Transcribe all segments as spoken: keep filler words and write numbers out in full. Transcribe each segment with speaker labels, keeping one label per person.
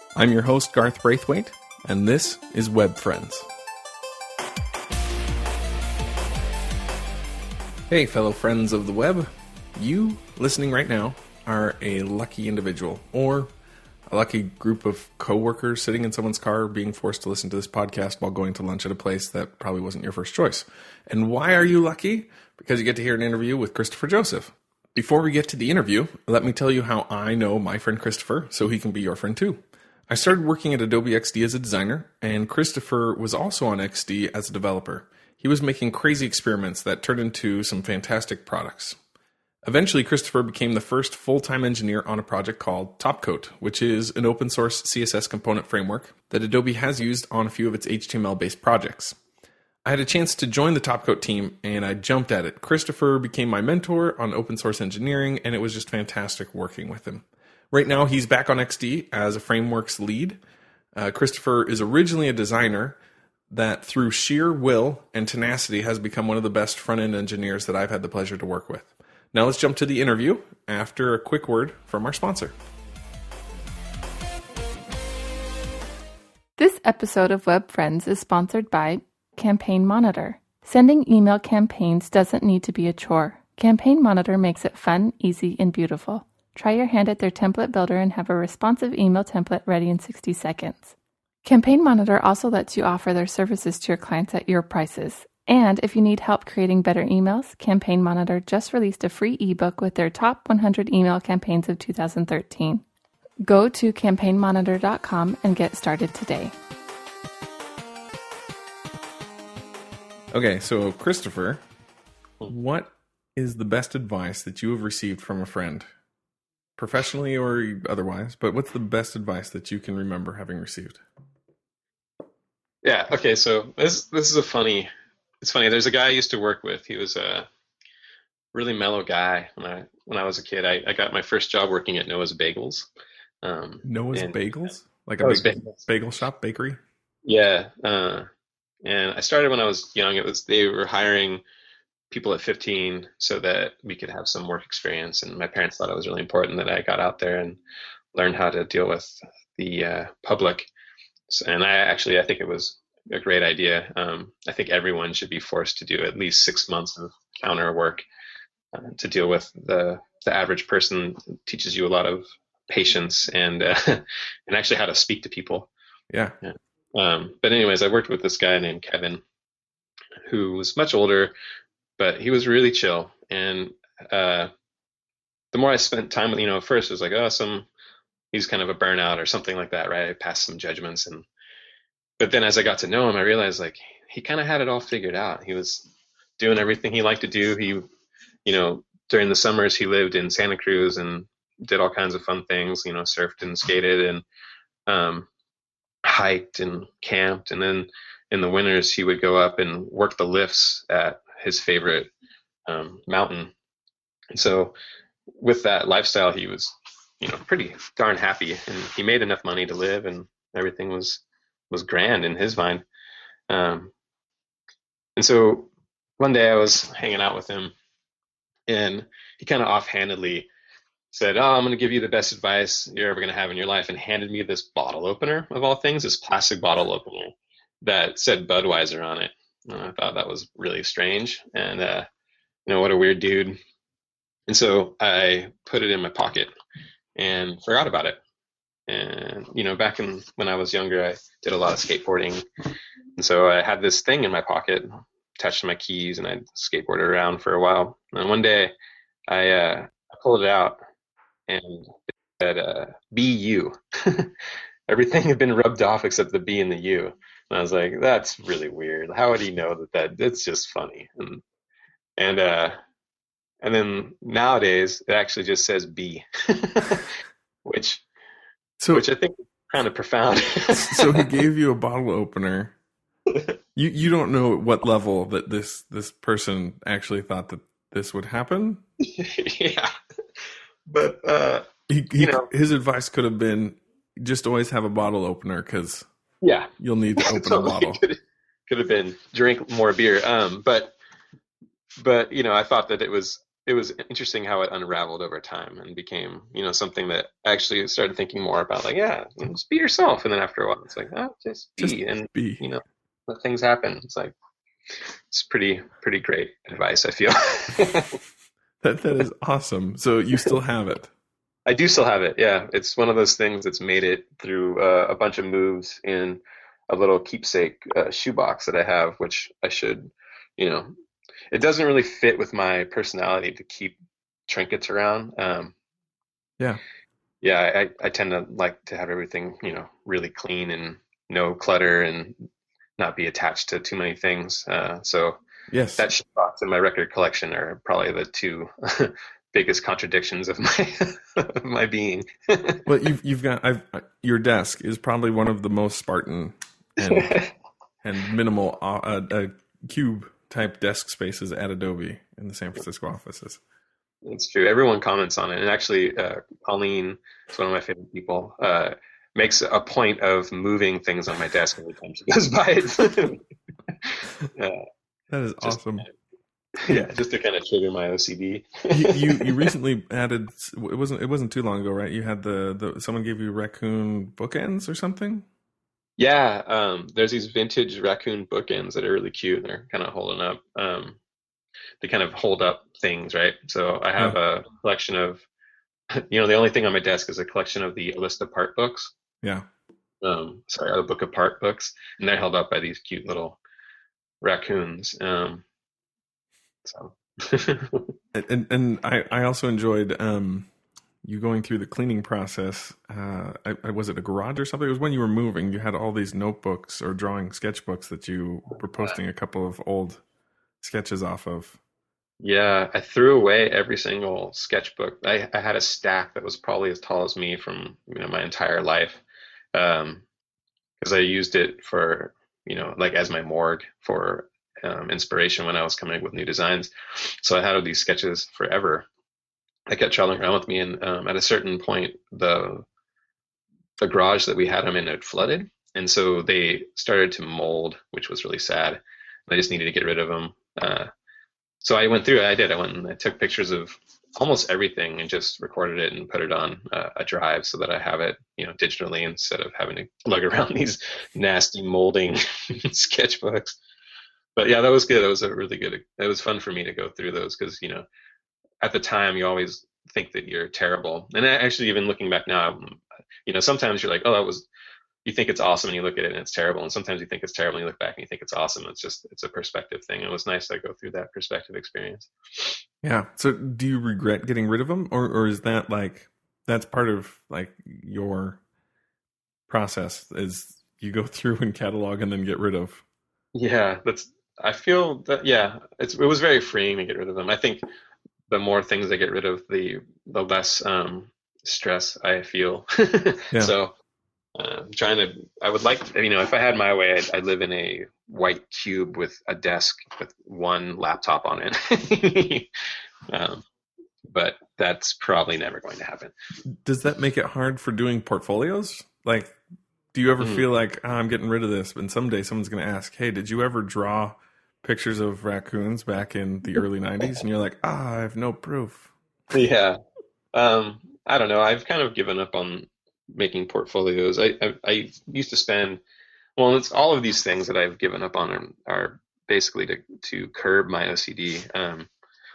Speaker 1: I'm your host, Garth Braithwaite, and this is Web Friends. Hey, fellow friends of the web. You, listening right now, are a lucky individual, or a lucky group of coworkers sitting in someone's car being forced to listen to this podcast while going to lunch at a place that probably wasn't your first choice. And why are you lucky? Because you get to hear an interview with Christopher Joseph. Before we get to the interview, let me tell you how I know my friend Christopher, so he can be your friend too. I started working at Adobe X D as a designer, and Christopher was also on X D as a developer. He was making crazy experiments that turned into some fantastic products. Eventually, Christopher became the first full-time engineer on a project called Topcoat, which is an open-source C S S component framework that Adobe has used on a few of its H T M L-based projects. I had a chance to join the Topcoat team, and I jumped at it. Christopher became my mentor on open-source engineering, and it was just fantastic working with him. Right now, he's back on X D as a frameworks lead. Uh, Christopher is originally a designer that, through sheer will and tenacity, has become one of the best front-end engineers that I've had the pleasure to work with. Now let's jump to the interview after a quick word from our sponsor.
Speaker 2: This episode of Web Friends is sponsored by Campaign Monitor. Sending email campaigns doesn't need to be a chore. Campaign Monitor makes it fun, easy, and beautiful. Try your hand at their template builder and have a responsive email template ready in sixty seconds. Campaign Monitor also lets you offer their services to your clients at your prices. And if you need help creating better emails, Campaign Monitor just released a free ebook with their top one hundred email campaigns of two thousand thirteen. Go to campaign monitor dot com and get started today.
Speaker 1: Okay, so Christopher, what is the best advice that you have received from a friend? Professionally or otherwise, but what's the best advice that you can remember having received?
Speaker 3: Yeah, okay, so this this is a funny, it's funny, there's a guy I used to work with. He was a really mellow guy. When I when I was a kid, I, I got my first job working at Noah's Bagels. Um,
Speaker 1: Noah's
Speaker 3: and,
Speaker 1: Bagels? Like
Speaker 3: Noah's
Speaker 1: a big
Speaker 3: Bagels.
Speaker 1: bagel shop, bakery?
Speaker 3: Yeah, uh, and I started when I was young. It was they were hiring people at fifteen so that we could have some work experience, and my parents thought it was really important that I got out there and learned how to deal with the uh, public. So, and I actually I think it was a great idea. Um, I think everyone should be forced to do at least six months of counter work uh, to deal with the the average person. It teaches you a lot of patience and uh, and actually how to speak to people.
Speaker 1: Yeah.
Speaker 3: yeah. Um, but anyways, I worked with this guy named Kevin, who was much older, but he was really chill. And uh, the more I spent time with, you know, at first it was like, oh, some, he's kind of a burnout or something like that, right? I passed some judgments. And, but then as I got to know him, I realized like he kind of had it all figured out. He was doing everything he liked to do. He, you know, during the summers, he lived in Santa Cruz and did all kinds of fun things, you know, surfed and skated and um, hiked and camped. And then in the winters, he would go up and work the lifts at his favorite um, mountain. And so with that lifestyle, he was, you know, pretty darn happy, and he made enough money to live, and everything was, was grand in his mind. Um, and so one day I was hanging out with him, and he kind of offhandedly said, oh, I'm going to give you the best advice you're ever going to have in your life, and handed me this bottle opener of all things, this plastic bottle opener that said Budweiser on it. And I thought that was really strange, and uh, you know, what a weird dude. And so I put it in my pocket and forgot about it. And you know, back in when I was younger, I did a lot of skateboarding, and so I had this thing in my pocket, attached to my keys, and I skateboarded around for a while. And one day, I uh, I pulled it out, and it said uh, B U. Everything had been rubbed off except the B and the U. And I was like, that's really weird. How would he know that that it's just funny? And, and, uh, and then nowadays it actually just says B, which, so, which I think is kind of profound.
Speaker 1: So he gave you a bottle opener. You, you don't know at what level that this, this person actually thought that this would happen.
Speaker 3: Yeah. But, uh,
Speaker 1: he, he,
Speaker 3: you know,
Speaker 1: his advice could have been just always have a bottle opener, because
Speaker 3: yeah,
Speaker 1: you'll need to open
Speaker 3: totally
Speaker 1: a bottle.
Speaker 3: Could, could have been drink more beer. Um, but, but, you know, I thought that it was, it was interesting how it unraveled over time and became, you know, something that I actually started thinking more about, like, yeah, you know, just be yourself. And then after a while, it's like, oh, just be,
Speaker 1: Just
Speaker 3: and
Speaker 1: be.
Speaker 3: you know, let things happen. It's like, it's pretty, pretty great advice, I feel.
Speaker 1: That that is awesome. So you still have it.
Speaker 3: I do still have it. Yeah. It's one of those things that's made it through uh, a bunch of moves in a little keepsake uh, shoebox that I have, which I should, you know, it doesn't really fit with my personality to keep trinkets around. Um,
Speaker 1: Yeah.
Speaker 3: yeah, I, I tend to like to have everything, you know, really clean and no clutter and not be attached to too many things. Uh, so
Speaker 1: Yes.
Speaker 3: that shoebox and my record collection are probably the two biggest contradictions of my of my being.
Speaker 1: Well, you've you've got I've, your desk is probably one of the most Spartan and and minimal uh, uh, cube type desk spaces at Adobe in the San Francisco offices.
Speaker 3: It's true. Everyone comments on it, and actually, uh, Colleen is one of my favorite people. Uh, makes a point of moving things on my desk every time she goes by it. uh,
Speaker 1: That is
Speaker 3: just,
Speaker 1: awesome.
Speaker 3: Yeah, just to kind of trigger my O C D.
Speaker 1: you, you you recently added. It wasn't it wasn't too long ago, right? You had the, the someone gave you raccoon bookends or something.
Speaker 3: Yeah, um, there's these vintage raccoon bookends that are really cute. They're kind of holding up. Um, they kind of hold up things, right? So I have
Speaker 1: Yeah.
Speaker 3: a collection of, you know, the only thing on my desk is a collection of the A List Apart books.
Speaker 1: Yeah.
Speaker 3: Um, sorry, a Book Apart books, and they're held up by these cute little raccoons. Um, so.
Speaker 1: And and I, I also enjoyed um, you going through the cleaning process. Uh, I, I, was it a garage or something? It was when you were moving. You had all these notebooks or drawing sketchbooks that you were posting a couple of old sketches off of.
Speaker 3: Yeah, I threw away every single sketchbook. I, I had a stack that was probably as tall as me from, you know, my entire life, um, because I used it for, you know, like as my morgue for um, inspiration when I was coming up with new designs. So I had these sketches forever. I kept traveling around with me, and um, at a certain point, the the garage that we had them in had flooded, and so they started to mold, which was really sad. And I just needed to get rid of them. Uh, so I went through it. I did. I went and I took pictures of almost everything and just recorded it and put it on uh, a drive so that I have it, you know, digitally instead of having to lug around these nasty molding sketchbooks. But yeah, that was good. That was a really good. It was fun for me to go through those because, you know, at the time you always think that you're terrible. And actually, even looking back now, you know, sometimes you're like, oh, that was. You think it's awesome and you look at it and it's terrible. And sometimes you think it's terrible and you look back and you think it's awesome. It's just, it's a perspective thing. It was nice to go through that perspective experience.
Speaker 1: Yeah. So do you regret getting rid of them, or, or is that like, that's part of like your process is you go through and catalog and then get rid of?
Speaker 3: Yeah, that's, I feel that, yeah, it's, it was very freeing to get rid of them. I think the more things I get rid of, the, the less um, stress I feel.
Speaker 1: Yeah.
Speaker 3: So, Uh, I'm trying to, I would like, you know, if I had my way, I'd, I'd live in a white cube with a desk with one laptop on it. um, but that's probably never going to happen.
Speaker 1: Does that make it hard for doing portfolios? Like, do you ever mm. feel like, oh, I'm getting rid of this, and someday someone's going to ask, hey, did you ever draw pictures of raccoons back in the early nineties? And you're like, ah, oh, I have no proof.
Speaker 3: Yeah. Um, I don't know. I've kind of given up on making portfolios. I, I I used to spend, well, it's all of these things that I've given up on are, are basically to to curb my O C D. Um,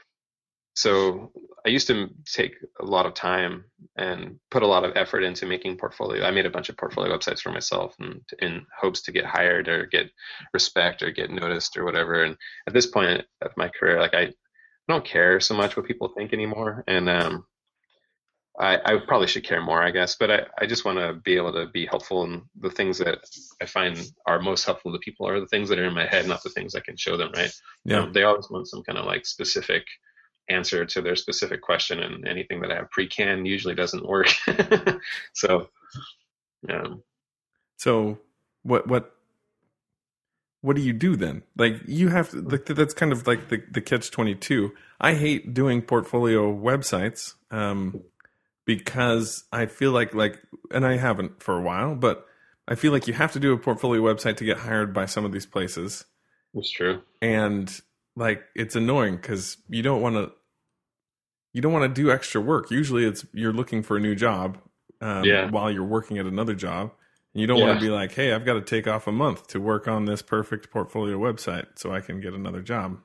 Speaker 3: so I used to take a lot of time and put a lot of effort into making portfolio. I made a bunch of portfolio websites for myself and in hopes to get hired or get respect or get noticed or whatever. And at this point of my career, like I don't care so much what people think anymore. And um, I, I probably should care more, I guess, but I, I just want to be able to be helpful. And the things that I find are most helpful to people are the things that are in my head, not the things I can show them, right?
Speaker 1: Yeah.
Speaker 3: Um, they always want some kind of like specific answer to their specific question, and anything that I have pre-canned usually doesn't work. so, um,
Speaker 1: so what, what, what do you do then? Like you have to, like, that's kind of like the, the catch twenty-two. I hate doing portfolio websites. Um, Because I feel like, like, and I haven't for a while, but I feel like you have to do a portfolio website to get hired by some of these places.
Speaker 3: That's true.
Speaker 1: And like, it's annoying because you don't want to, you don't want to do extra work. Usually it's you're looking for a new job um,
Speaker 3: Yeah.
Speaker 1: while you're working at another job. And you don't
Speaker 3: Yeah.
Speaker 1: want to be like, hey, I've got to take off a month to work on this perfect portfolio website so I can get another job.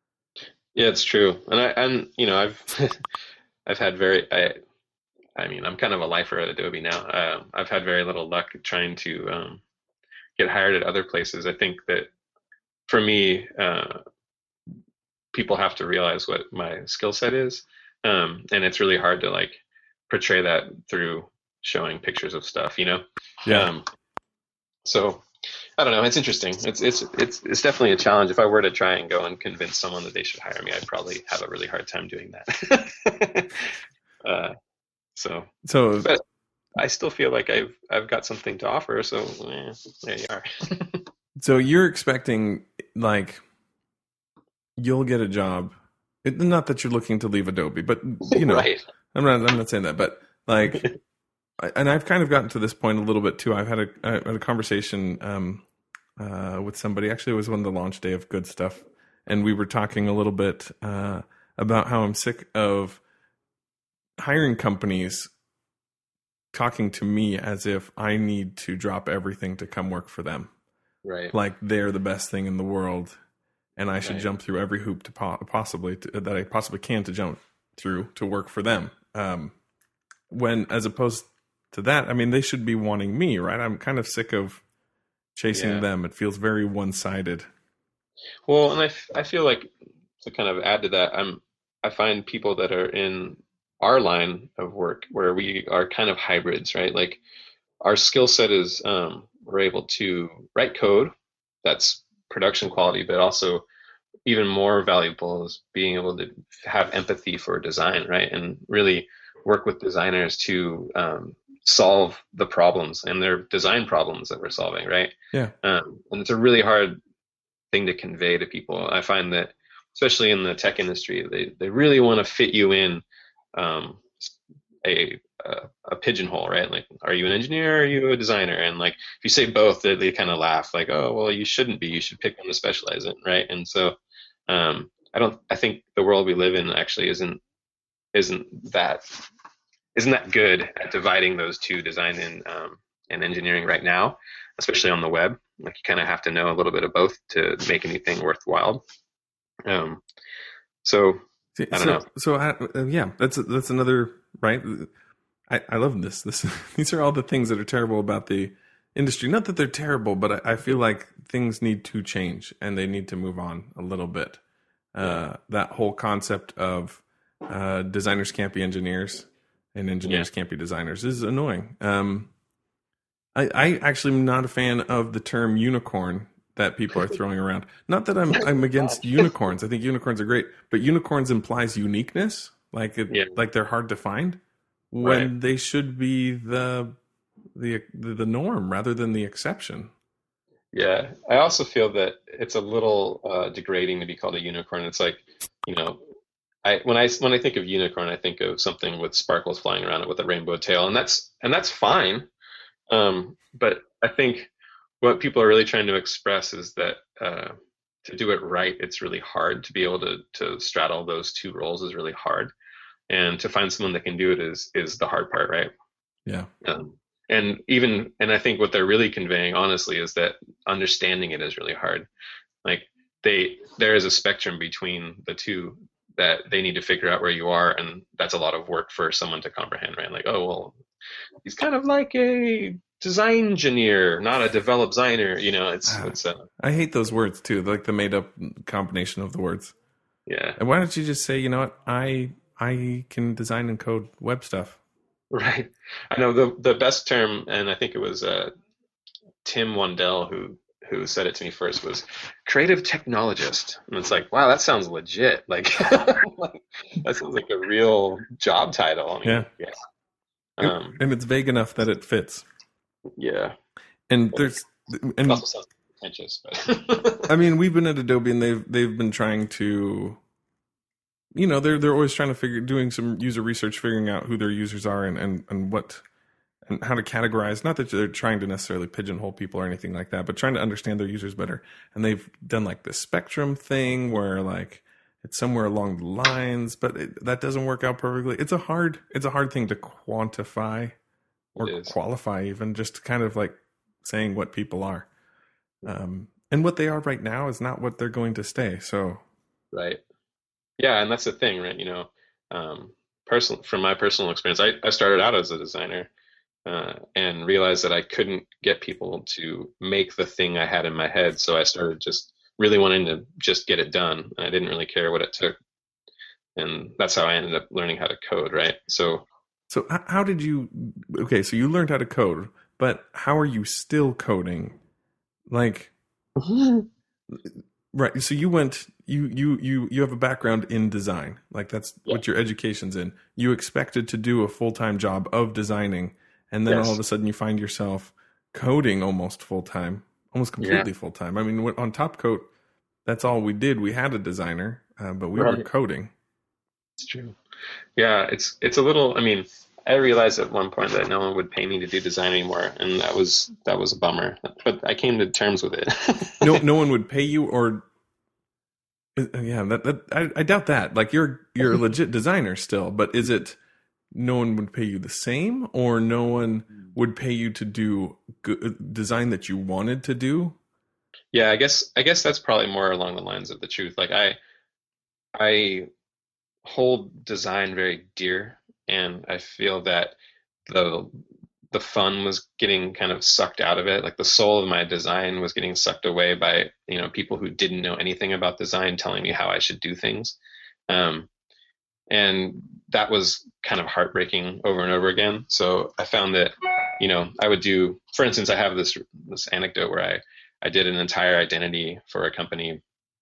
Speaker 3: Yeah, it's true. And I, and you know, I've, I've had very, I, I mean, I'm kind of a lifer at Adobe now. Uh, I've had very little luck trying to um, get hired at other places. I think that for me, uh, people have to realize what my skill set is, um, and it's really hard to like portray that through showing pictures of stuff, you know.
Speaker 1: Yeah.
Speaker 3: Um, so I don't know. It's interesting. It's it's it's it's definitely a challenge. If I were to try and go and convince someone that they should hire me, I'd probably have a really hard time doing that. uh, so,
Speaker 1: So,
Speaker 3: but I still feel like I've I've got something to offer. So eh, there you are.
Speaker 1: so you're expecting like you'll get a job. It, not that you're looking to leave Adobe, but you know,
Speaker 3: Right.
Speaker 1: I'm not. I'm not saying that, but like, I- and I've kind of gotten to this point a little bit too. I've had a, I had a conversation um, uh, with somebody. Actually, it was on the launch day of Good Stuff, and we were talking a little bit uh, about how I'm sick of hiring companies talking to me as if I need to drop everything to come work for them,
Speaker 3: Right.
Speaker 1: like they're the best thing in the world, and I should
Speaker 3: Right.
Speaker 1: jump through every hoop to po- possibly to, that I possibly can to jump through to work for them. Um, when as opposed to that, I mean, they should be wanting me, right? I'm kind of sick of chasing
Speaker 3: Yeah.
Speaker 1: them. It feels very one-sided.
Speaker 3: Well, and I, f- I feel like to kind of add to that, I'm I find people that are in our line of work where we are kind of hybrids, right? Like our skill set is um, we're able to write code that's production quality, but also even more valuable is being able to have empathy for design, right? And really work with designers to um, solve the problems and their design problems that we're solving, right?
Speaker 1: Yeah.
Speaker 3: Um, and it's a really hard thing to convey to people. I find that, especially in the tech industry, they, they really want to fit you in um, a, a a pigeonhole, right? Like, are you an engineer or are you a designer? And like, if you say both, they, they kind of laugh, like, oh, well, you shouldn't be. You should pick one to specialize in, right? And so, um, I don't. I think the world we live in actually isn't isn't that isn't that good at dividing those two, design and um, and engineering right now, especially on the web. Like, you kind of have to know a little bit of both to make anything worthwhile. Um, so I don't
Speaker 1: so,
Speaker 3: know.
Speaker 1: So uh, yeah, that's that's another right. I, I love this. This these are all the things that are terrible about the industry. Not that they're terrible, but I, I feel like things need to change and they need to move on a little bit. Uh, that whole concept of uh, designers can't be engineers and engineers
Speaker 3: Yeah.
Speaker 1: can't be designers is annoying. Um, I, I actually am not a fan of the term unicorn that people are throwing around. Not that I'm I'm against unicorns. I think unicorns are great, but unicorns implies uniqueness, like it,
Speaker 3: Yeah.
Speaker 1: like they're hard to find, when
Speaker 3: Right.
Speaker 1: they should be the the the norm rather than the exception.
Speaker 3: Yeah, I also feel that it's a little uh, degrading to be called a unicorn. It's like, you know, I when I when I think of unicorn, I think of something with sparkles flying around it with a rainbow tail, and that's and that's fine. Um, but I think what people are really trying to express is that uh, to do it right, it's really hard. To be able to to straddle those two roles is really hard, and to find someone that can do it is is the hard part, right?
Speaker 1: Yeah.
Speaker 3: Um, and even, and I think what they're really conveying, honestly, is that understanding it is really hard. Like they, there is a spectrum between the two that they need to figure out where you are, and that's a lot of work for someone to comprehend, right? Like, oh well, he's kind of like a design engineer, not a develop designer. You know, it's it's uh,
Speaker 1: I hate those words too, like the made up combination of the words.
Speaker 3: yeah,
Speaker 1: And why don't you just say, you know what, I I can design and code web stuff.
Speaker 3: right. I know the the best term, and I think it was uh, Tim Wandell who who said it to me first, was creative technologist. And it's like, wow, that sounds legit. Like, like that sounds like a real job title. I mean,
Speaker 1: Yeah.
Speaker 3: yeah.
Speaker 1: And-
Speaker 3: Um,
Speaker 1: and it's vague enough that it fits.
Speaker 3: yeah.
Speaker 1: And there's
Speaker 3: It
Speaker 1: and
Speaker 3: also sounds pretentious, but
Speaker 1: I mean, we've been at Adobe and they've they've been trying to, you know, they're they're always trying to figure, doing some user research, figuring out who their users are and and, and what and how to categorize. Not that they're trying to necessarily pigeonhole people or anything like that, but trying to understand their users better. And they've done like this spectrum thing where like it's somewhere along the lines, but it, that doesn't work out perfectly. It's a hard it's a hard thing to quantify or qualify, even just kind of like saying what people are. Um, and what they are right now is not what they're going to stay. So,
Speaker 3: right. Yeah, and that's the thing, right? You know, um, personal from my personal experience, I, I started out as a designer uh, and realized that I couldn't get people to make the thing I had in my head. So I started just really wanting to just get it done. And I didn't really care what it took. And that's how I ended up learning how to code, right? So,
Speaker 1: so how did you? Okay, so you learned how to code, but how are you still coding? Like, right? So you went. You you you you have a background in design, like that's yeah. what your education's in. You expected to do a full-time job of designing, and then yes. all of a sudden you find yourself coding almost full-time, almost completely yeah. full-time. I mean, on Top Coat, that's all we did. We had a designer, uh, but we right. were coding.
Speaker 3: It's true. Yeah, it's it's a little. I mean, I realized at one point that no one would pay me to do design anymore, and that was that was a bummer. But I came to terms with it.
Speaker 1: no, no one would pay you, or. Yeah, that, that I, I doubt that. Like you're you're a legit designer still, but is it no one would pay you the same, or no one would pay you to do good design that you wanted to do?
Speaker 3: Yeah, I guess I guess that's probably more along the lines of the truth. Like I I hold design very dear, and I feel that the the fun was getting kind of sucked out of it. Like the soul of my design was getting sucked away by, you know, people who didn't know anything about design telling me how I should do things. Um, and that was kind of heartbreaking over and over again. So I found that, you know, I would do, for instance, I have this, this anecdote where I, I did an entire identity for a company,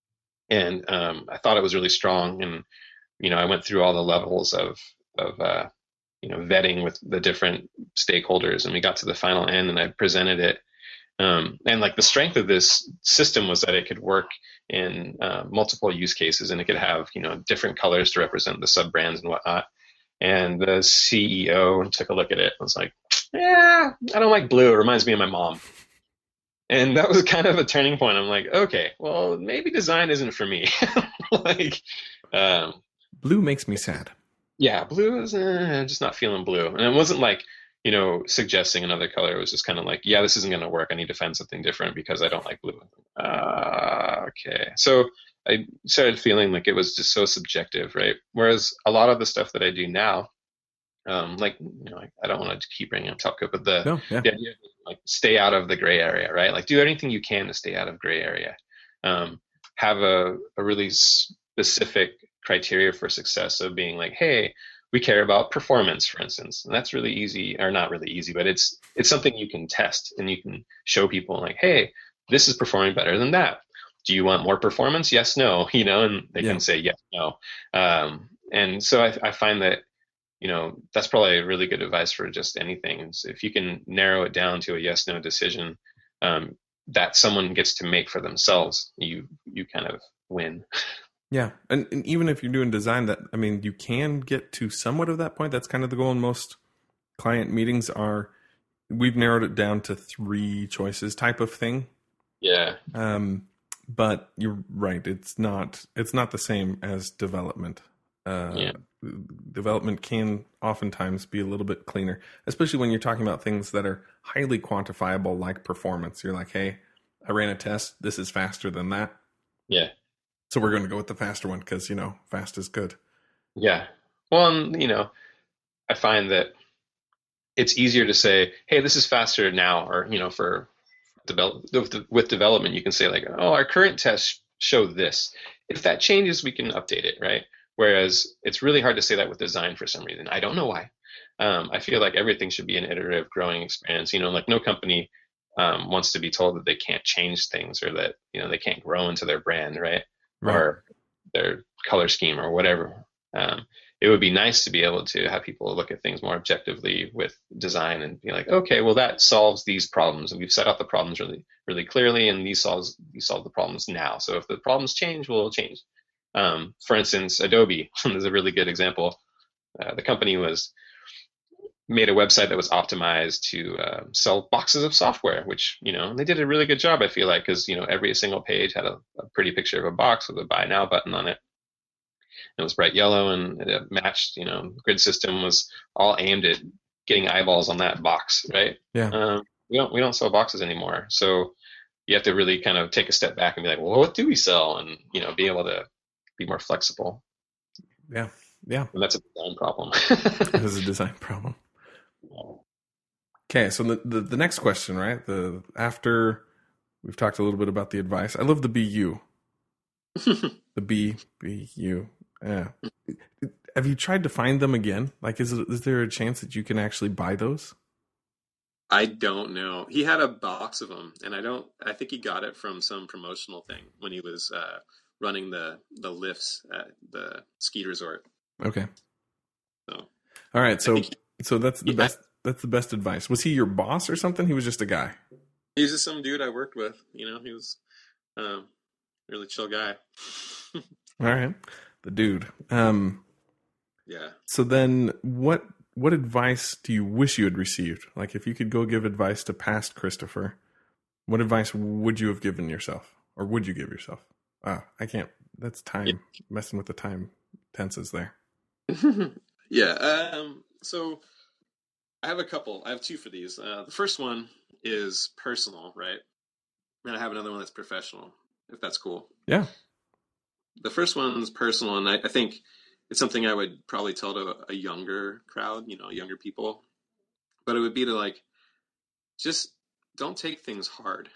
Speaker 3: and um, I thought it was really strong. And, you know, I went through all the levels of, of, uh, you know, vetting with the different stakeholders, and we got to the final end, and I presented it. Um, and like the strength of this system was that it could work in uh, multiple use cases, and it could have, you know, different colors to represent the sub brands and whatnot. And the C E O took a look at it and was like, yeah, I don't like blue. It reminds me of my mom. And that was kind of a turning point. I'm like, okay, well, maybe design isn't for me. like, um,
Speaker 1: blue makes me sad.
Speaker 3: Yeah, blue is eh, just not feeling blue. And it wasn't like, you know, suggesting another color. It was just kind of like, yeah, this isn't going to work. I need to find something different because I don't like blue. Uh, okay. So I started feeling like it was just so subjective, right? Whereas a lot of the stuff that I do now, um, like, you know, I don't want to keep bringing up Top Coat, but the,
Speaker 1: no, yeah.
Speaker 3: the idea of, like, stay out of the gray area, right? Like, do anything you can to stay out of gray area. Um, have a, a really specific criteria for success of being like, hey, we care about performance, for instance. And that's really easy, or not really easy, but it's it's something you can test, and you can show people like, hey, this is performing better than that. Do you want more performance? Yes, no, you know, and they yeah. can say yes, no. Um, and so I, I find that, you know, that's probably really good advice for just anything. So if you can narrow it down to a yes, no decision um, that someone gets to make for themselves, you you kind of win.
Speaker 1: Yeah, and, and even if you're doing design, that I mean, you can get to somewhat of that point. That's kind of the goal in most client meetings. Are we've narrowed it down to three choices type of thing.
Speaker 3: Yeah.
Speaker 1: Um, but you're right. It's not. It's not the same as development. Uh,
Speaker 3: yeah.
Speaker 1: Development can oftentimes be a little bit cleaner, especially when you're talking about things that are highly quantifiable, like performance. You're like, hey, I ran a test. This is faster than that.
Speaker 3: Yeah.
Speaker 1: So we're going to go with the faster one because, you know, fast is good.
Speaker 3: Yeah. Well, and, you know, I find that it's easier to say, hey, this is faster now, or, you know, for develop with development, you can say like, oh, our current tests show this. If that changes, we can update it, right? Whereas it's really hard to say that with design for some reason. I don't know why. Um, I feel like everything should be an iterative growing experience. You know, like no company um, wants to be told that they can't change things, or that, you know, they can't grow into their brand, right? Right. Or their color scheme or whatever. Um, it would be nice to be able to have people look at things more objectively with design and be like, okay, well, that solves these problems, and we've set out the problems really, really clearly, and these solves these solve the problems now. So if the problems change, we'll change. Um, for instance, Adobe is a really good example. Uh, the company was made a website that was optimized to uh, sell boxes of software, which, you know, they did a really good job, I feel like, because, you know, every single page had a, a pretty picture of a box with a buy now button on it. it was bright yellow and it matched, you know, grid system was all aimed at getting eyeballs on that box, right?
Speaker 1: Yeah.
Speaker 3: Um, we don't we don't sell boxes anymore, so you have to really kind of take a step back and be like, well, what do we sell? And, you know, be able to be more flexible.
Speaker 1: Yeah. Yeah.
Speaker 3: And that's a design problem.
Speaker 1: It is a design problem. Okay. So the, the, the next question, right? The, after we've talked a little bit about the advice, I love the B U, the B, B, U. Yeah. Have you tried to find them again? Like, is it, is there a chance that you can actually buy those?
Speaker 4: I don't know. He had a box of them, and I don't. I think he got it from some promotional thing when he was uh, running the the lifts at the ski resort.
Speaker 1: Okay.
Speaker 4: So,
Speaker 1: all right. So,
Speaker 4: he,
Speaker 1: so that's the best. Had, that's the best advice. Was he your boss or something? He was just a guy.
Speaker 4: He was just some dude I worked with. You know, he was um, a really chill guy.
Speaker 1: All right, the dude. Um,
Speaker 4: yeah.
Speaker 1: So then, what? What advice do you wish you had received? Like, if you could go give advice to past Christopher, what advice would you have given yourself? Or would you give yourself? Ah, I can't. That's time. Yeah. Messing with the time tenses there.
Speaker 4: yeah. Um, so I have a couple. I have two for these. Uh, the first one is personal, right? And I have another one that's professional, if that's cool.
Speaker 1: Yeah.
Speaker 4: The first one is personal, and I, I think it's something I would probably tell to a younger crowd, you know, younger people. But it would be to like, just don't take things hard.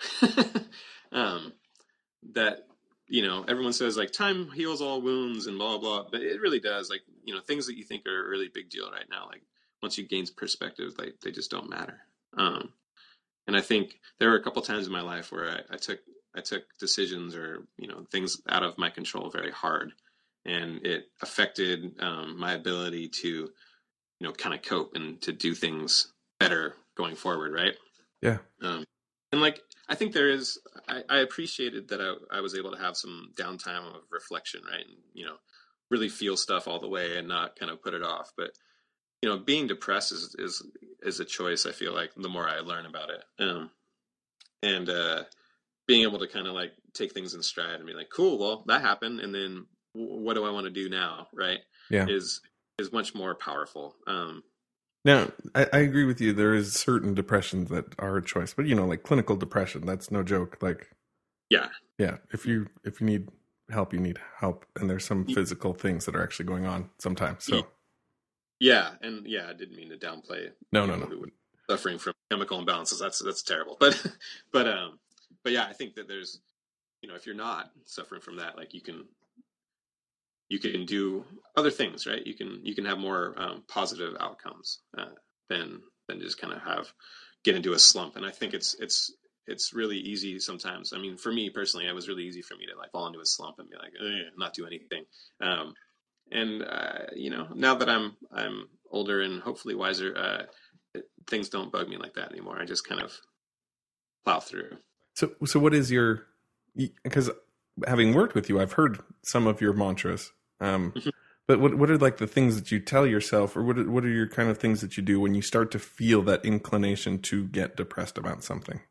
Speaker 4: um, that, you know, everyone says like time heals all wounds and blah, blah, but it really does. Like, you know, things that you think are a really big deal right now, like once you gain perspective, like they just don't matter. Um, and I think there were a couple times in my life where I, I took, I took decisions or, you know, things out of my control very hard. And it affected um, my ability to, you know, kind of cope and to do things better going forward, right?
Speaker 1: Yeah.
Speaker 4: Um, and like, I think there is, I, I appreciated that I, I was able to have some downtime of reflection, right? And, you know, really feel stuff all the way and not kind of put it off. But, you know, being depressed is, is, is a choice, I feel like, the more I learn about it. Um, and uh, being able to kind of like take things in stride and be like, cool, well, that happened. And then, what do I want to do now? Right.
Speaker 1: Yeah.
Speaker 4: Is, is much more powerful. Um,
Speaker 1: now, I, I agree with you. There is certain depressions that are a choice, but you know, like clinical depression, that's no joke. Like,
Speaker 4: yeah.
Speaker 1: Yeah. If you, if you need help, you need help. And there's some physical things that are actually going on sometimes. So
Speaker 4: yeah. And yeah, I didn't mean to downplay.
Speaker 1: No, no, no.
Speaker 4: Suffering from chemical imbalances. That's, that's terrible. But, but, um, but yeah, I think that there's, you know, if you're not suffering from that, like you can, you can do other things, right? You can you can have more um, positive outcomes uh, than than just kind of have get into a slump. And I think it's it's it's really easy sometimes. I mean, for me personally, it was really easy for me to like fall into a slump and be like, not do anything. Um, and uh, you know, now that I'm I'm older and hopefully wiser, uh, it, things don't bug me like that anymore. I just kind of plow through.
Speaker 1: So so what is your? Because having worked with you, I've heard some of your mantras. Um, but what what are like the things that you tell yourself, or what are, what are your kind of things that you do when you start to feel that inclination to get depressed about something?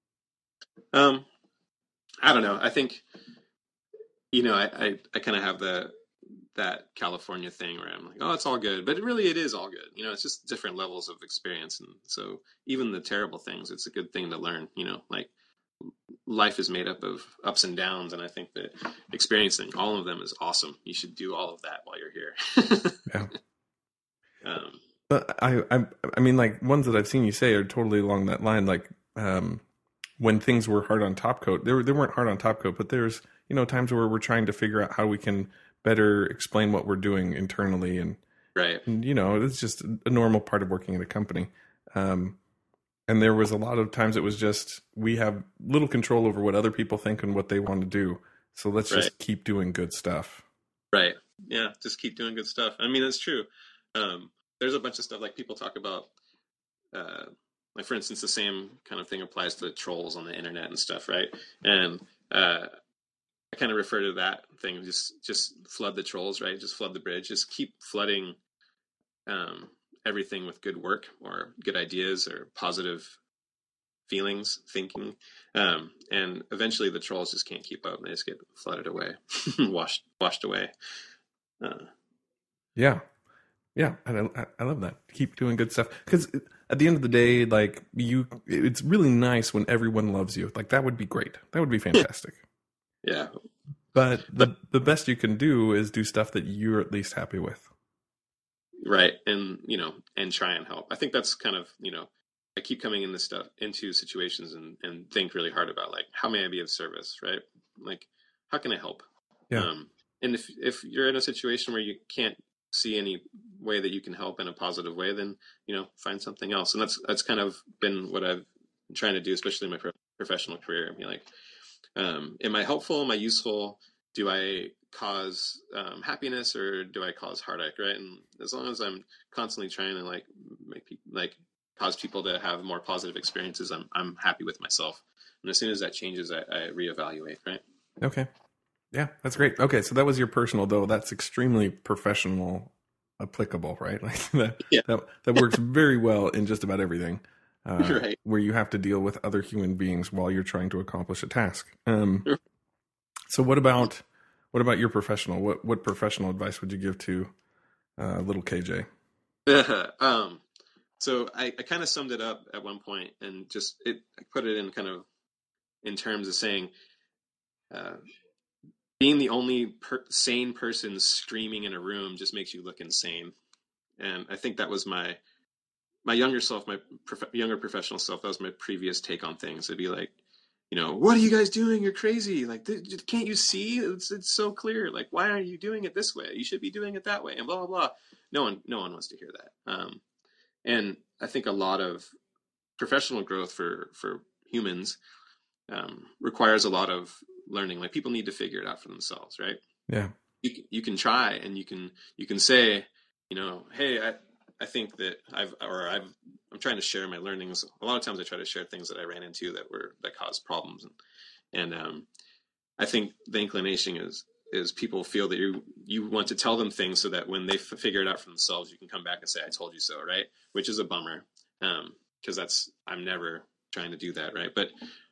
Speaker 4: Um, I don't know. I think, you know, I I, I kind of have the that California thing where I'm like, oh, it's all good, but it really it is all good. You know, it's just different levels of experience, and so even the terrible things, it's a good thing to learn. You know, like. Life is made up of ups and downs, and I think that experiencing all of them is awesome. You should do all of that while you're here.
Speaker 1: Yeah.
Speaker 4: Um,
Speaker 1: but I, I, I mean, like ones that I've seen you say are totally along that line. Like um, when things were hard on Top Coat, they were they weren't hard on Top Coat, but there's you know times where we're trying to figure out how we can better explain what we're doing internally, and
Speaker 4: right,
Speaker 1: and, you know, it's just a normal part of working at a company. Um, And there was a lot of times it was just, we have little control over what other people think and what they want to do. So let's
Speaker 4: right.
Speaker 1: just keep doing good stuff.
Speaker 4: Right. Yeah. Just keep doing good stuff. I mean, that's true. Um, there's a bunch of stuff like people talk about, uh, like for instance, the same kind of thing applies to trolls on the internet and stuff. Right. And, uh, I kind of refer to that thing, just, just flood the trolls, right? Just flood the bridge, just keep flooding, um, everything with good work or good ideas or positive feelings, thinking. Um, and eventually the trolls just can't keep up. They just get flooded away, washed, washed away. Uh,
Speaker 1: Yeah. Yeah. And I, I love that. Keep doing good stuff. Because at the end of the day, like you, it's really nice when everyone loves you. Like that would be great. That would be fantastic.
Speaker 4: yeah.
Speaker 1: But the, the best you can do is do stuff that you're at least happy with.
Speaker 4: Right. And, you know, and try and help. I think that's kind of, you know, I keep coming in this stuff into situations and, and think really hard about like, how may I be of service? Right. Like, how can I help?
Speaker 1: Yeah.
Speaker 4: Um, and if, if you're in a situation where you can't see any way that you can help in a positive way, then, you know, find something else. And that's, that's kind of been what I've been trying to do, especially in my pro- professional career. I mean, like, um, am I helpful? Am I useful? Do I cause um, happiness or do I cause heartache? Right. And as long as I'm constantly trying to like make people like cause people to have more positive experiences, I'm, I'm happy with myself. And as soon as that changes, I, I reevaluate. Right.
Speaker 1: Okay. Yeah, that's great. Okay. So that was your personal though. That's extremely professional applicable, right? Like that,
Speaker 4: Yeah.
Speaker 1: that, that works very well in just about everything. Uh,
Speaker 4: Right.
Speaker 1: Where you have to deal with other human beings while you're trying to accomplish a task. Um,
Speaker 4: Sure.
Speaker 1: so what about what about your professional? What what professional advice would you give to uh, little K J?
Speaker 4: um, so I, I kind of summed it up at one point and just it I put it in kind of in terms of saying uh, being the only per- sane person screaming in a room just makes you look insane. And I think that was my my younger self, my prof- younger professional self. That was my previous take on things. It'd be like, you know, what are you guys doing? You're crazy. Like, th- can't you see? It's it's so clear. Like, why aren't you doing it this way? You should be doing it that way. And blah blah blah. No one, no one wants to hear that. Um, and I think a lot of professional growth for for humans um, requires a lot of learning. Like, people need to figure it out for themselves, right?
Speaker 1: Yeah.
Speaker 4: You can, you can try and you can you can say, you know, hey, I I think that I've or I've I'm trying to share my learnings. A lot of times I try to share things that I ran into that were that caused problems, and and um, I think the inclination is is people feel that you you want to tell them things so that when they f- figure it out for themselves, you can come back and say, I told you so, right? Which is a bummer, um, because that's I'm never trying to do that, right? But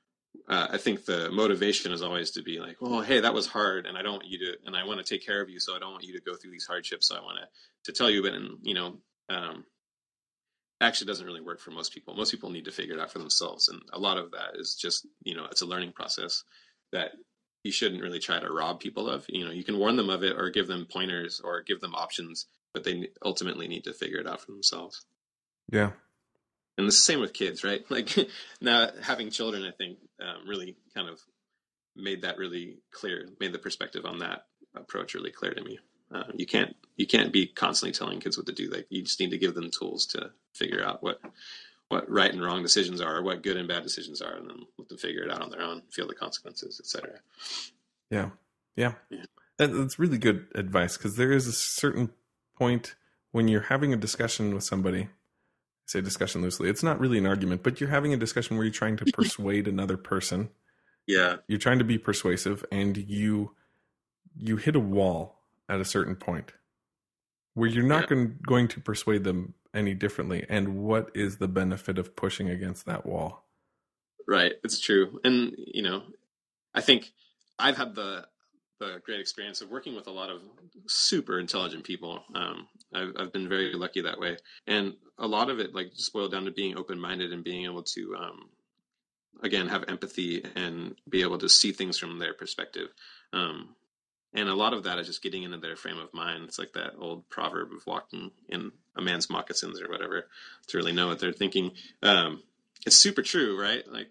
Speaker 4: uh, I think the motivation is always to be like, well, hey, that was hard, and I don't want you to, and I want to take care of you, so I don't want you to go through these hardships. So I want to to tell you, but and you know, um, actually doesn't really work for most people. Most people need to figure it out for themselves, and a lot of that is just, you know, it's a learning process that you shouldn't really try to rob people of. You know, you can warn them of it or give them pointers or give them options, but they ultimately need to figure it out for themselves.
Speaker 1: Yeah.
Speaker 4: And the same with kids, right? Like now having children, I think um, really kind of made that really clear, made the perspective on that approach really clear to me. Uh, you can't you can't be constantly telling kids what to do. Like, you just need to give them tools to figure out what what right and wrong decisions are, or what good and bad decisions are, and then let them figure it out on their own, feel the consequences, et cetera.
Speaker 1: Yeah. Yeah.
Speaker 4: Yeah.
Speaker 1: That, that's really good advice, because there is a certain point when you're having a discussion with somebody, I say discussion loosely, it's not really an argument, but you're having a discussion where you're trying to persuade another person.
Speaker 4: Yeah.
Speaker 1: You're trying to be persuasive, and you you hit a wall at a certain point where you're not
Speaker 4: Yeah.
Speaker 1: going, going to persuade them any differently. And what is the benefit of pushing against that wall?
Speaker 4: Right. It's true. And, you know, I think I've had the the great experience of working with a lot of super intelligent people. Um, I've, I've been very lucky that way. And a lot of it, like, just boiled down to being open-minded and being able to, um, again, have empathy and be able to see things from their perspective. Um, and a lot of that is just getting into their frame of mind. It's like that old proverb of walking in a man's moccasins or whatever to really know what they're thinking. Um, it's super true, right? Like,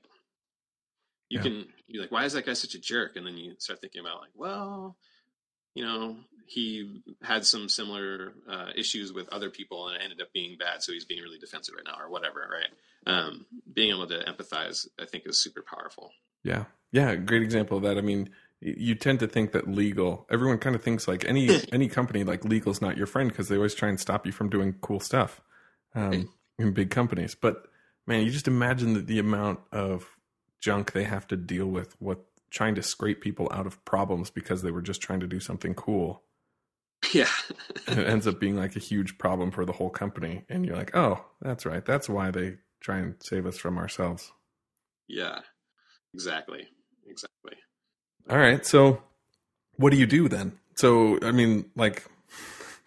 Speaker 4: you
Speaker 1: Yeah.
Speaker 4: can, you're like, why is that guy such a jerk? And then you start thinking about, like, well, you know, he had some similar uh, issues with other people and it ended up being bad, so he's being really defensive right now, or whatever, right? Um, being able to empathize, I think, is super powerful.
Speaker 1: Yeah. Yeah. Great example of that. I mean, you tend to think that legal, everyone kind of thinks like any, any company, like legal's not your friend, because they always try and stop you from doing cool stuff um,
Speaker 4: Right.
Speaker 1: in big companies. But man, you just imagine the, the amount of junk they have to deal with, what trying to scrape people out of problems because they were just trying to do something cool.
Speaker 4: Yeah.
Speaker 1: And it ends up being like a huge problem for the whole company. And you're like, oh, that's right. That's why they try and save us from ourselves.
Speaker 4: Yeah, exactly. Exactly.
Speaker 1: All right. So what do you do then? So, I mean, like,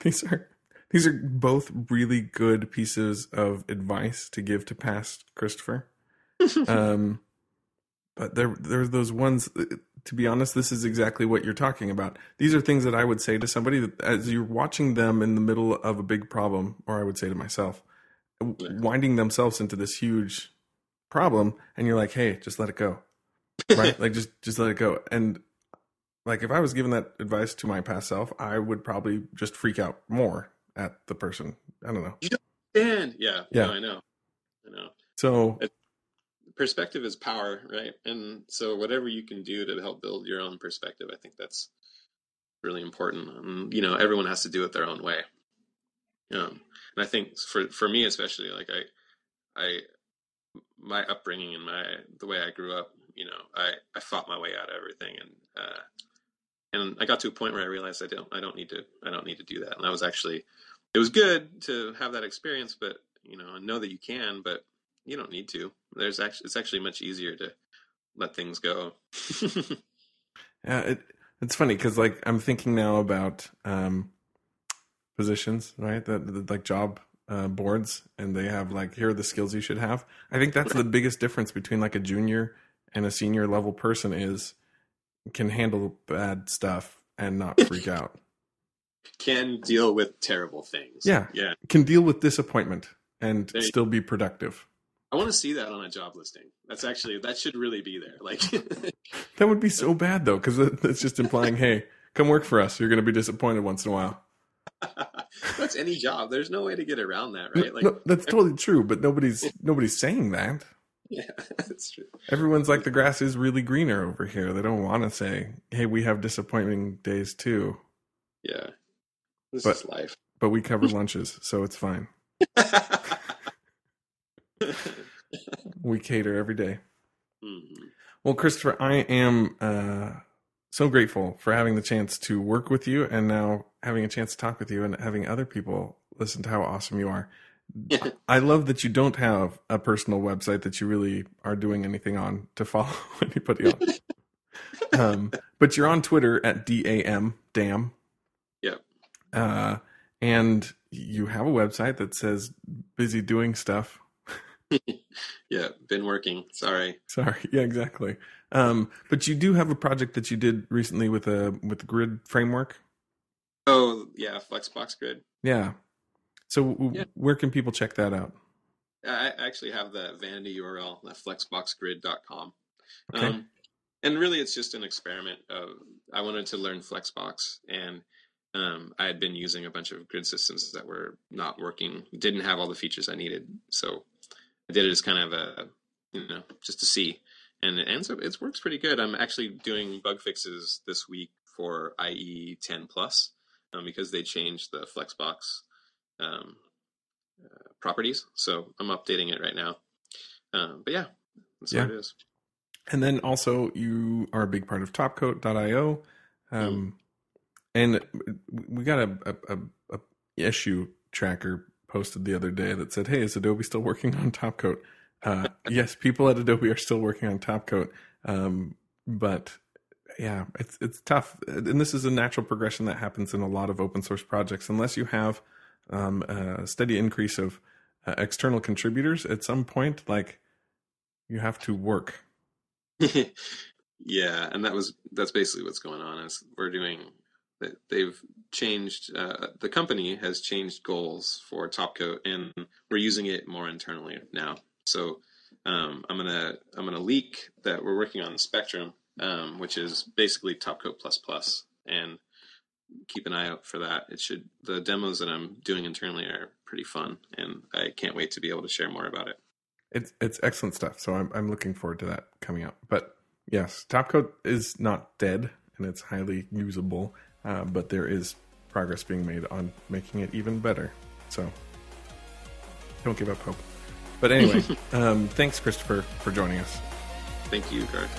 Speaker 1: these are these are both really good pieces of advice to give to past Christopher. um, but there there's those ones. To be honest, this is exactly what you're talking about. These are things that I would say to somebody that, as you're watching them in the middle of a big problem, or I would say to myself, winding themselves into this huge problem, and you're like, hey, just let it go. Right? Like, just, just let it go. And like, if I was giving that advice to my past self, I would probably just freak out more at the person. I don't know.
Speaker 4: You don't understand. Yeah.
Speaker 1: Yeah.
Speaker 4: No, I know. I know.
Speaker 1: So
Speaker 4: it, perspective is power, right? And so whatever you can do to help build your own perspective, I think that's really important. Um, you know, everyone has to do it their own way. Um, and I think for, for me, especially, like I, I, my upbringing and my, the way I grew up, you know, I, I fought my way out of everything. And, uh, and I got to a point where I realized I don't, I don't need to, I don't need to do that. And I was actually, it was good to have that experience, but, you know, and know that you can, but you don't need to. There's actually, it's actually much easier to let things go.
Speaker 1: Yeah, it, it's funny because like I'm thinking now about um, positions, right? That, that like job uh, boards, and they have like, here are the skills you should have. I think that's the biggest difference between like a junior and a senior level person is can handle bad stuff and not freak out.
Speaker 4: Can deal with terrible things.
Speaker 1: Yeah,
Speaker 4: yeah.
Speaker 1: Can deal with disappointment and
Speaker 4: There you-
Speaker 1: still be productive.
Speaker 4: I want to see that on a job listing. That's actually, that should really be there. Like,
Speaker 1: That would be so bad though, because it's just implying, hey, come work for us. You're going to be disappointed once in a while.
Speaker 4: that's any job. There's no way to get around that, right? Like,
Speaker 1: no, that's totally true, but nobody's nobody's saying that.
Speaker 4: yeah, that's true.
Speaker 1: Everyone's like, the grass is really greener over here. They don't want to say, hey, we have disappointing days too.
Speaker 4: Yeah, this
Speaker 1: But-
Speaker 4: is life.
Speaker 1: But we cover lunches, so it's fine. We cater every day.
Speaker 4: Mhm.
Speaker 1: Well, Christopher, I am uh, so grateful for having the chance to work with you and now having a chance to talk with you and having other people listen to how awesome you are. I love that you don't have a personal website that you really are doing anything on to follow anybody on. um, but you're on Twitter at D A M, damn.
Speaker 4: Yep.
Speaker 1: Uh, and you have a website that says busy doing stuff.
Speaker 4: Yeah, been working. Sorry.
Speaker 1: Sorry. Yeah, exactly. Um, but you do have a project that you did recently with a with the Grid framework.
Speaker 4: Oh, yeah, Flexbox Grid.
Speaker 1: Yeah. So w-
Speaker 4: Yeah.
Speaker 1: where can people check that out?
Speaker 4: I actually have the vanity U R L, that flexbox grid dot com.
Speaker 1: Okay.
Speaker 4: Um, and really, it's just an experiment. Of, I wanted to learn Flexbox, and um, I had been using a bunch of grid systems that were not working, didn't have all the features I needed. So I did it as kind of a, you know, just to see. And it ends up, it works pretty good. I'm actually doing bug fixes this week for I E ten plus um, because they changed the Flexbox um, uh, properties. So I'm updating it right now. Um, but yeah, that's
Speaker 1: Yeah.
Speaker 4: what it is.
Speaker 1: And then also you are a big part of topcoat dot io. Um, and we got a, a, a, a issue tracker posted the other day that said, hey, is Adobe still working on Topcoat? Uh, yes, people at Adobe are still working on Topcoat. Um, but yeah, it's it's tough. And this is a natural progression that happens in a lot of open source projects. Unless you have um, a steady increase of uh, external contributors, at some point, like, you have to work.
Speaker 4: Yeah, and that was that's basically what's going on. Is we're doing that they've changed uh, the company has changed goals for Topcoat, and we're using it more internally now. So um, I'm gonna I'm gonna leak that we're working on Spectrum, um, which is basically Topcoat plus plus, and keep an eye out for that. It should the demos that I'm doing internally are pretty fun, and I can't wait to be able to share more about it.
Speaker 1: It's it's excellent stuff. So I'm I'm looking forward to that coming out. But yes, Topcoat is not dead, and it's highly usable. Uh, but there is progress being made on making it even better. So don't give up hope. But anyway, um, thanks, Christopher, for joining us.
Speaker 4: Thank you, Garth.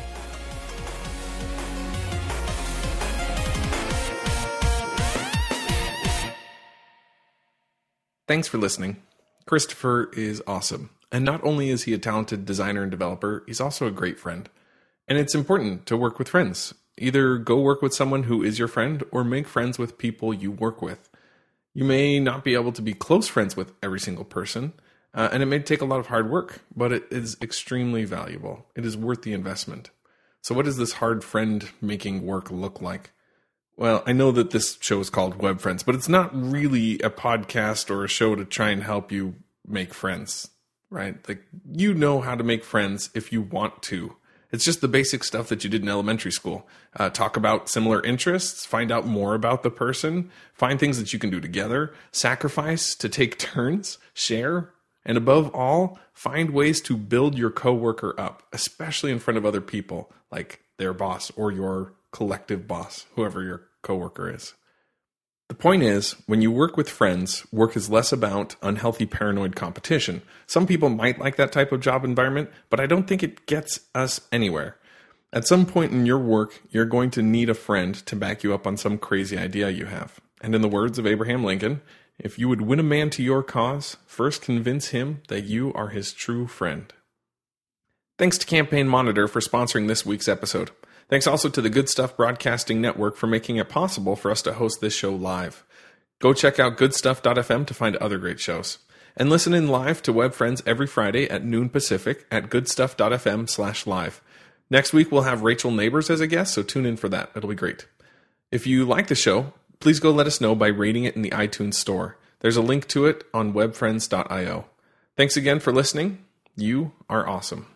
Speaker 1: Thanks for listening. Christopher is awesome. And not only is he a talented designer and developer, he's also a great friend. And it's important to work with friends. Either go work with someone who is your friend or make friends with people you work with. You may not be able to be close friends with every single person, uh, and it may take a lot of hard work, but it is extremely valuable. It is worth the investment. So what does this hard friend making work look like? Well, I know that this show is called Web Friends, but it's not really a podcast or a show to try and help you make friends, right? Like, you know how to make friends if you want to. It's just the basic stuff that you did in elementary school. Uh, talk about similar interests, find out more about the person, find things that you can do together, sacrifice to take turns, share, and above all, find ways to build your coworker up, especially in front of other people, like their boss or your collective boss, whoever your coworker is. The point is, when you work with friends, work is less about unhealthy paranoid competition. Some people might like that type of job environment, but I don't think it gets us anywhere. At some point in your work, you're going to need a friend to back you up on some crazy idea you have. And in the words of Abraham Lincoln, if you would win a man to your cause, first convince him that you are his true friend. Thanks to Campaign Monitor for sponsoring this week's episode. Thanks also to the Good Stuff Broadcasting Network for making it possible for us to host this show live. Go check out good stuff dot f m to find other great shows. And listen in live to Web Friends every Friday at noon Pacific at good stuff dot f m slash live. Next week we'll have Rachel Neighbors as a guest, so tune in for that. It'll be great. If you like the show, please go let us know by rating it in the iTunes store. There's a link to it on web friends dot i o. Thanks again for listening. You are awesome.